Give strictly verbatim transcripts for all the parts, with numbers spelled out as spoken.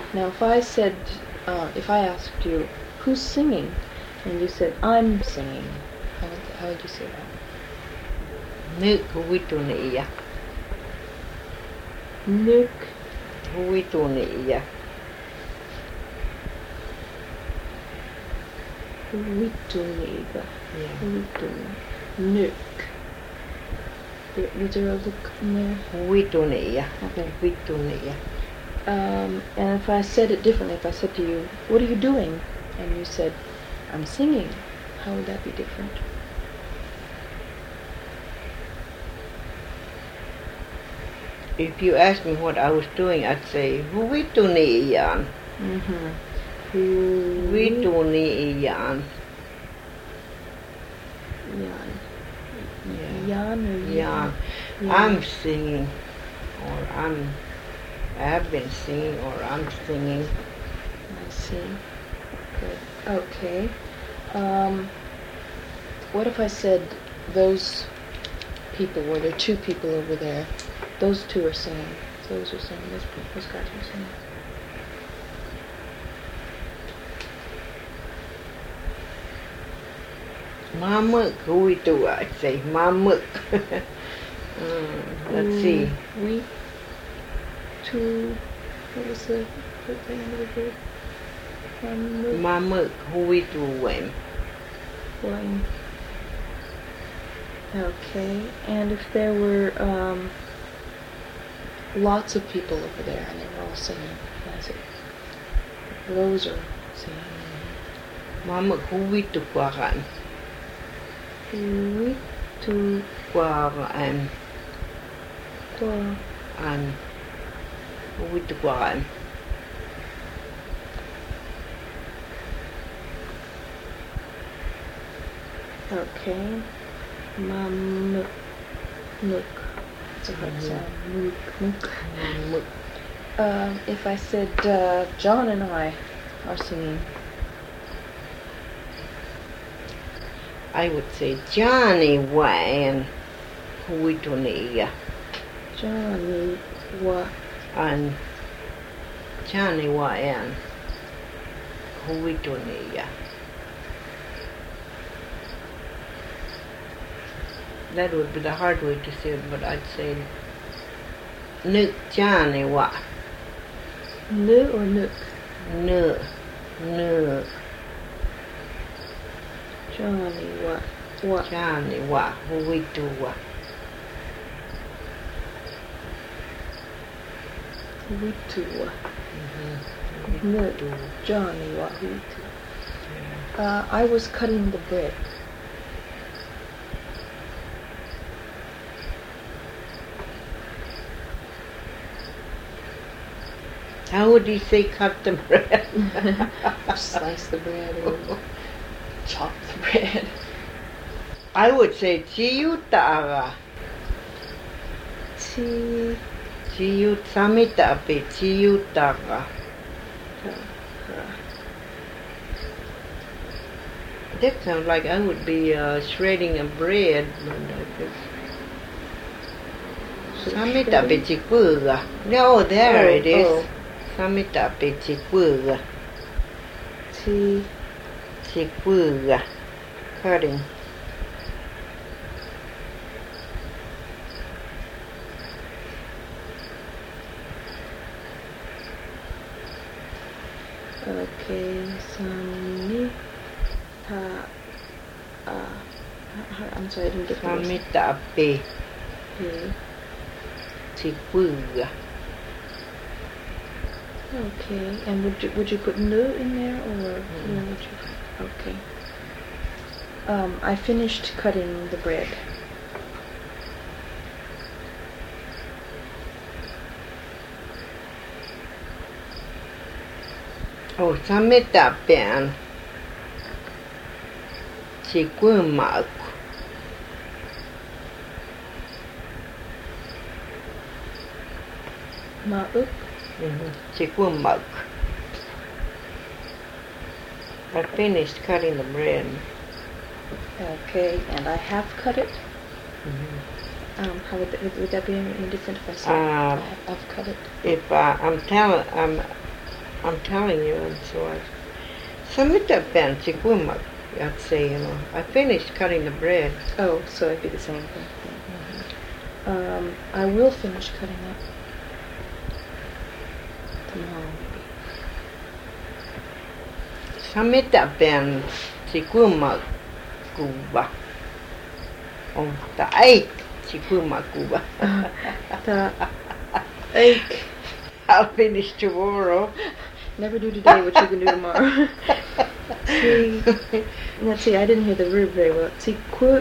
Now, if I said, uh, if I asked you, who's singing? And you said, I'm singing. How would, how would you say that? Nyt huvitunia. Nuk Huvitunia. Huituniga. Yeah. Huituni. Nuk. Was there a look in there? Huvitunia. Okay. Huvitunia. Um, and if I said it differently, if I said to you, what are you doing? And you said, I'm singing. How would that be different? If you asked me what I was doing, I'd say huvituniaan. Mm-hmm. Huvituniaan. Yan. Yeah. Yan or Yeah. Yan? I'm singing, or I'm, I have been singing, or I'm singing. I see. Good. Okay. Um, what if I said those people, were there two people over there? Those two are singing. Those are singing. Those, those guys are singing. Mamuk huvitua, I'd say mamuk. mm, let's see. We. Two. What was the what the end of the word? Um, Mamuk huvituem. one. Okay. And if there were um, lots of people over there and they were all singing, that's it. Those are singing. Mamuk huvituquaran. We to Quaran. qua. An. Huvituquaran. Okay. Mamuk. Nook. It's a hard Mhm. sound. Mook. Mook. Mamuk. Um, if I said uh, John and I are singing, I would say Johnny Wayne huvitunia. Johnny, what? And Johnny Wayne huvitunia. That would be the hard way to say it, but I'd say Nyt Johnny wa. Nu or Nook? Nu. Nu. Johnny, what? What? Johnny wa huvitua. Huitua. Mhm. Nu. Johnny, what? Huitua. Uh, I was cutting the bread. How would you say cut the bread? Slice the bread or chop the bread. I would say chiutara. Chi. Chiut samitapi chiutara. That sounds like I would be uh, shredding a bread. But I guess. Samitapi chikuga. No, there Oh, it is. oh. Samitapi chikuga. Chi. Chikuga. Cutting. Okay, Sami. Ta. Uh, I'm sorry, I didn't get the rest. Samitapi Okay. chikuga. Okay, and would you would you put nu in there or Mm. no, would you? Okay. Um, I finished cutting the bread. Oh, samitapian chikumaku. Ma'uk. Mm-hmm. Chikumak. I finished cutting the bread. Okay, and I have cut it. Mm-hmm. Um, how would that, would that be any different if I said Um, I, I've cut it? If uh, I'm telling, I'm I'm telling you, and so I. Samita fancy kumak, I'd say, you know. I finished cutting the bread. Oh, so it'd be the same thing. Mm-hmm. Um, I will finish cutting up tomorrow, maybe. Samita fancy kumak kuba. Oh, the ache, kumak kuba. The ache. I'll finish tomorrow. Never do today what you can do tomorrow. See, let's see, I didn't hear the verb very well. See, qu.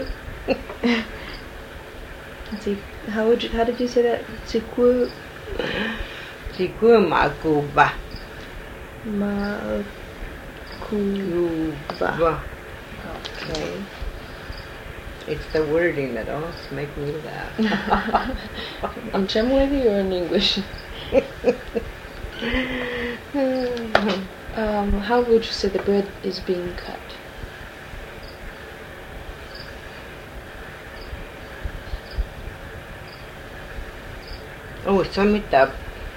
Let's see, how would you, how did you say that? See, qu. Si kumak kuba. Ma. Kuba. Okay. It's the wording that always makes me laugh. In Chemwavy or in English? um, how would you say the bread is being cut? Oh, sum it up.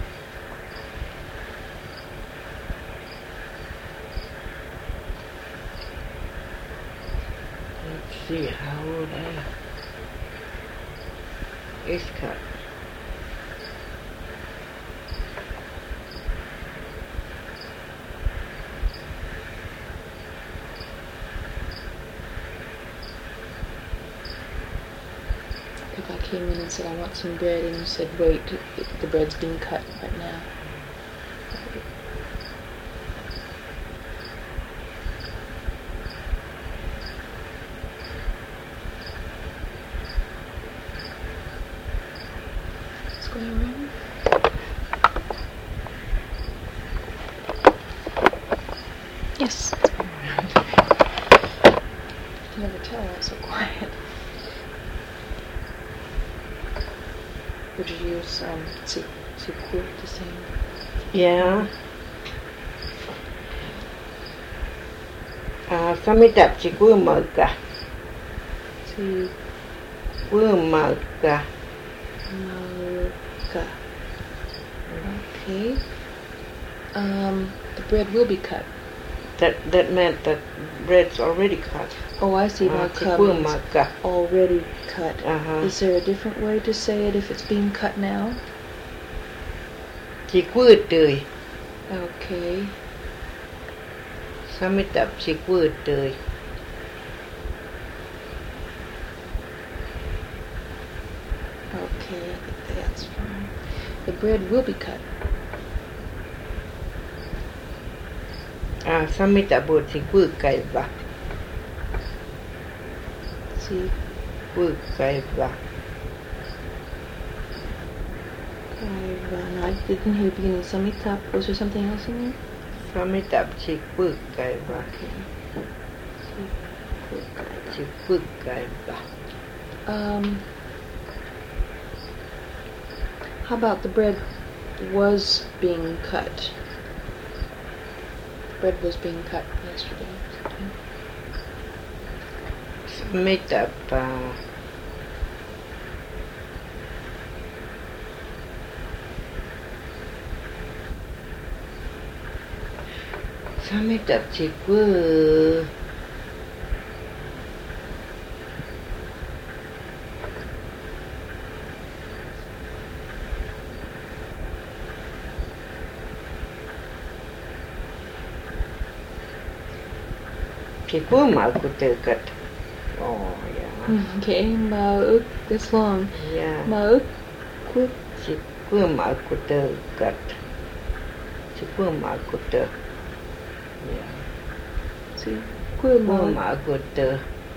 Let's see, how would I? It's cut. If I came in and said I want some bread and you said wait, the bread's being cut right now. What's going on? Yes. It's going around. You can never tell why it's so quiet. Would you use um, si, si ku, the same? Yeah. Uh, sum it up, si kumak. Si Kumak. Malka. Okay. Um, the bread will be cut. That that meant that bread's already cut. Oh, I see. Uh, Malka si means kumak. already cut. Uh-huh. Is there a different way to say it if it's being cut now? Si quýt tươi. Okay. Sum it up, si quýt tươi. Okay, I think that's fine. The bread will be cut. Ah, sum it up, si quýt kaiva. Si Quýt kaiva. No, I didn't hear the beginning. Samitap. Was there something else in there? Sum it up, si quýt kaiva. Okay. Si quýt kaiva. Um, how about the bread was being cut? Bread was being cut yesterday. Sum it up, uh, sum it up, si quýt. Si kumak kutökat. Oh, yeah. Okay, mauk. That's long. Yeah. Mauk. Quick. Si kumak kutökat. Si kumak kutö. Yeah. See, quick. Kumak kutö.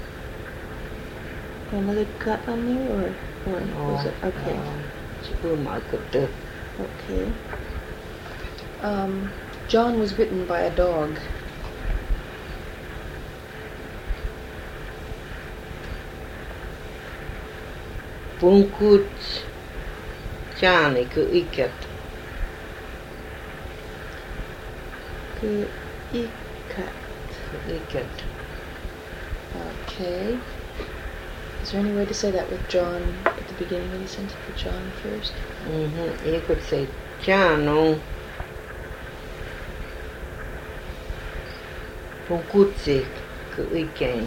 Another cut on there, or or was it okay? Si kumak kutö. Okay. Um, John was bitten by a dog. Punkut Johnny cứ ikat. Good. Ikat. Ikat. Okay. Is there any way to say that with John at the beginning of the sentence? Put John first. Mm-hmm. You could say Jano Pungkutsi cứ oikein.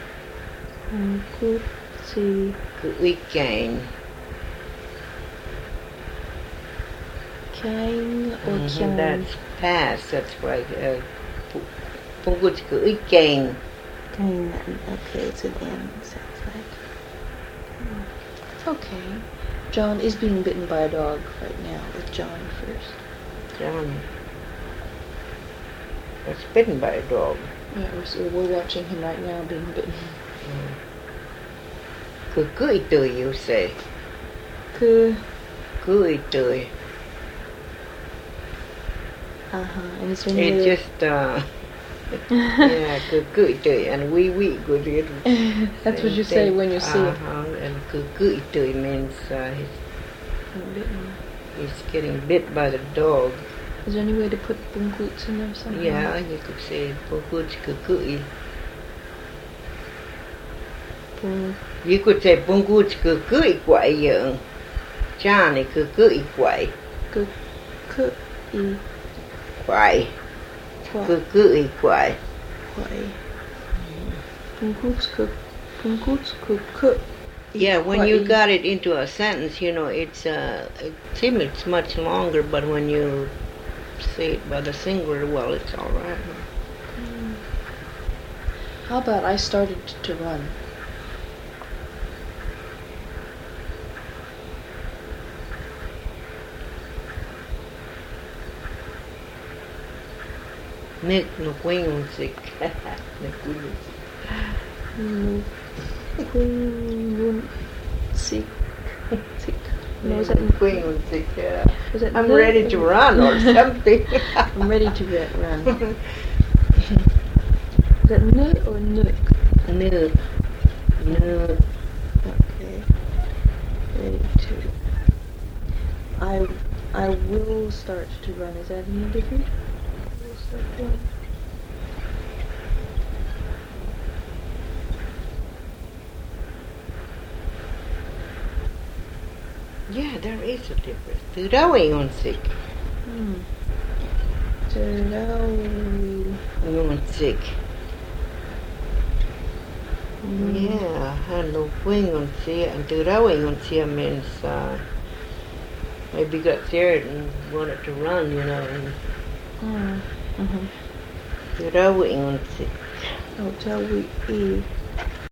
Punkutsi. Cứ oikein. Käin or Mhm, kään? that's past, that's right. Uh, pu- Pungkutsi cứ oikein. Käin. Okay, it's an N, sounds like. Okay. John is being bitten by a dog right now, with John first. John was bitten by a dog. Yeah, we're, so we're watching him right now being bitten. Cứ cười tươi, you say. Ku. Cười tươi. Uh-huh. And is there any It's other- just, uh, yeah, cứ cười tươi, and we, we, good. That's what you say when you see it. Uh-huh, and cứ cười tươi means uh, he's, Being bitten. he's getting bit by the dog. Is there any way to put bunguts in there somehow? Yeah, you could say, Pungkutsi cứ cười. Bung- You could say, Pungkutsi cứ cười quậy dưỡng. Cha này cứ cười quậy. Ku. Ku. I. Quậy. Qua. Cứ cười quậy. Quai. Bunguts ku. Bunguts ku. Ku. Yeah, when you Quậy. got it into a sentence, you know, it's, uh, it seems it's much longer, but when you say it by the singular, well, it's all right. How about I started to run? Nick, no kuinguntsik. No kuinguntsik. Mm. Kungun. Sik. Sik. No, is that in Kuinguntsik, yeah. is that I'm the- ready to run or something. I'm ready to get run. Is that nu or nuk? No. No. Okay. Ready to. I I will start to run. Is that any different? I will start to run. Yeah, there is a difference. Từ đâu kuinguntsik? Hmm. Terawi. Kuinguntsik. Mm. Yeah, hello, kuinguntsik. And từ đâu kuinguntsik means uh, maybe got scared and wanted to run, you know. And Mm. Mm-hmm. từ đâu kuinguntsik? Oh, Terawi.